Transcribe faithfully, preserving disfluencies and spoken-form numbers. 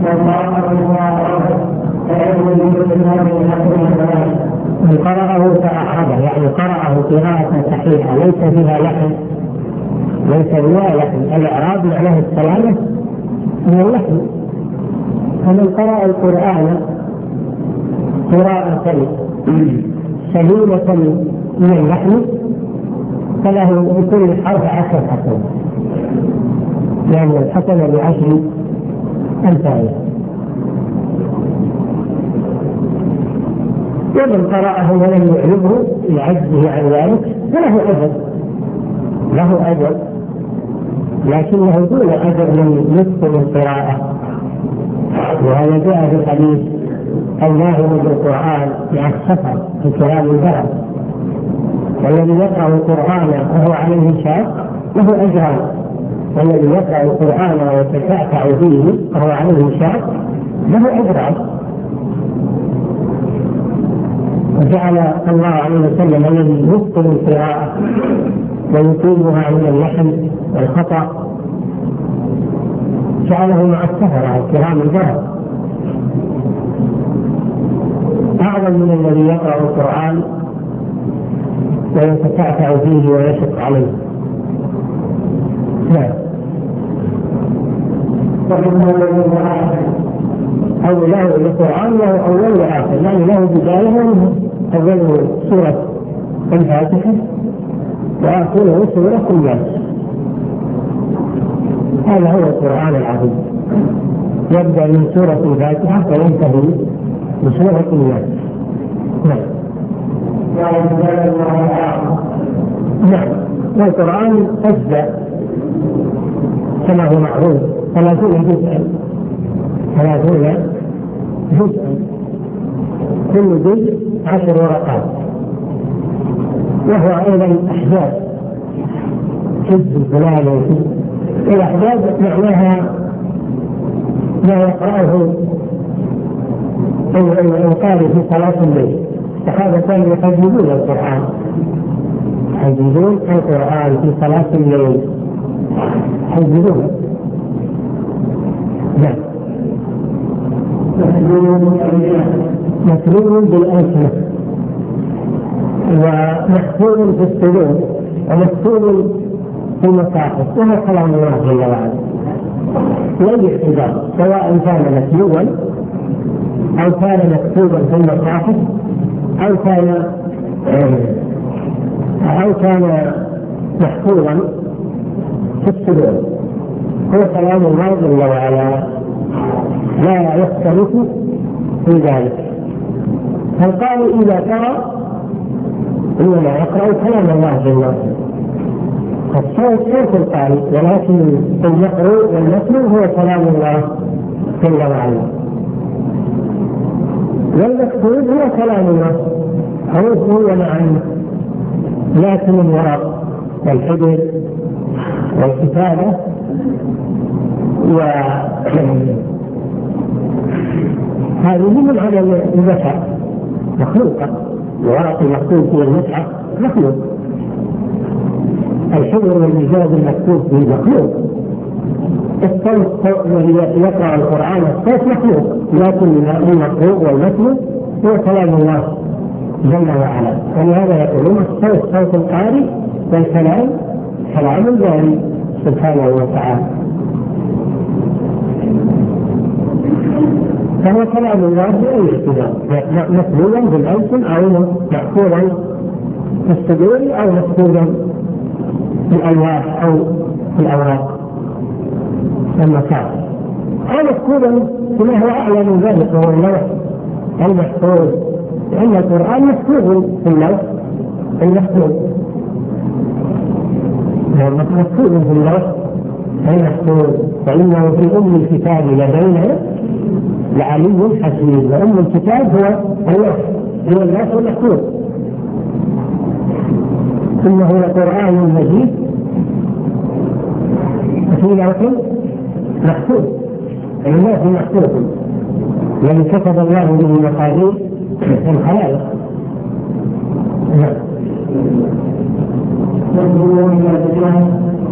من قرأه فأحبه يعني قرأه قراءة صحيحة ليس فيها لحن، ليس فيها لحن. الإعراب معناه السلامة من اللحن. فمن قرأ القرآن قراءة سليمة من اللحن فله بكل حرف عشر حسنات، يعني الحسنة بعشر أمثالها. ومن قرأه ولم يعربه لعجزه عن ذلك فله أجر، له أجر لكنه دون أجر من يتقن القراءة. وهذا جاء في الحديث الناهض بالقرآن مع السفر في كلام البلد، والذي يقرأ القرآن وهو عليه شاق له أجران، والذي يقرأ القرآن ويتتعتع فيه وهو عليه شاق له أجران. وجعل الله عليه وسلم الذي يتقن القراءة ويقيمها من اللحن والخطأ جعله مع السفر الكرام البلد أعظم من الذي يقرأ القرآن ويتتعتع فيه ويشق عليه. لا أو له القرآن له أول وآخر، يعني له بداية أول سورة الفاتحة وآخره سورة الناس. هذا هو القرآن العظيم، يبدأ من سورة الفاتحة وينتهي بسورة الناس. نعم. نعم. والقرآن أجزاء كما هو معروف ثلاثون جزءا، ثلاثون جزءا، كل جزء عشر ورقات، وهو أيضا أحزاب، جزء الفلاني وجزء. الأحزاب معناها ما يقرأه القارئ في صلاة الليل. الصحابة كانوا يحجزون القرآن، يحجزون القرآن في صلاة الليل، يحجزون. نعم. مكتوب بالألسنة ومحفوظ في الصدور ومكتوب في المصاحف، وهو كلام الله جل وعلا لا احتجاج، سواء كان مكتوبا أو كان مكتوبا في المصاحف أو كان أو كان محفوظا في الصدور، هو كلام الله جل وعلا لا يختلف في ذلك. فالقارئ إذا قرأ إنما يقرأ كلام الله جل وعلا، الصوت صوت القارئ، ولكن المقروء والمتلو هو كلام الله جل وعلا، والمكتوب هو كلام الله حروفه ومعانيه. لكن الورق والحبر والكتابة هذه من عمل البشر مخلوقة، الورق المكتوب في المصحف مخلوق، الحبر والمجاز المكتوب فيه مخلوق، الصوت الذي يقرأ القرآن الصوت مخلوق، لكن المقروء والمتلو هو كلام الله جل وعلا. ولهذا يقولون الصوت صوت القارئ والكلام كلام الباري سبحانه وتعالى، فهو كلام الله بأي اتجاه، مكتوبا بالألسن أو محفوظا في الصدور أو مكتوبا في الألواح أو في الأوراق والمصاحف، أو مكتوبا بما هو أعلى من ذلك وهو اللوح المحفوظ، لأن القرآن مكتوب في اللوح المحفوظ، مكتوب في اللوح المحفوظ، فإنه في أم الكتاب لدينا لعلي حكيم. وأم الكتاب هو اللوح، هو اللوح المحفوظ، إنه لقرآن مجيد في لوح محفوظ، اللوح محفوظ الذي كتب الله به مقادير الخلائق. نعم.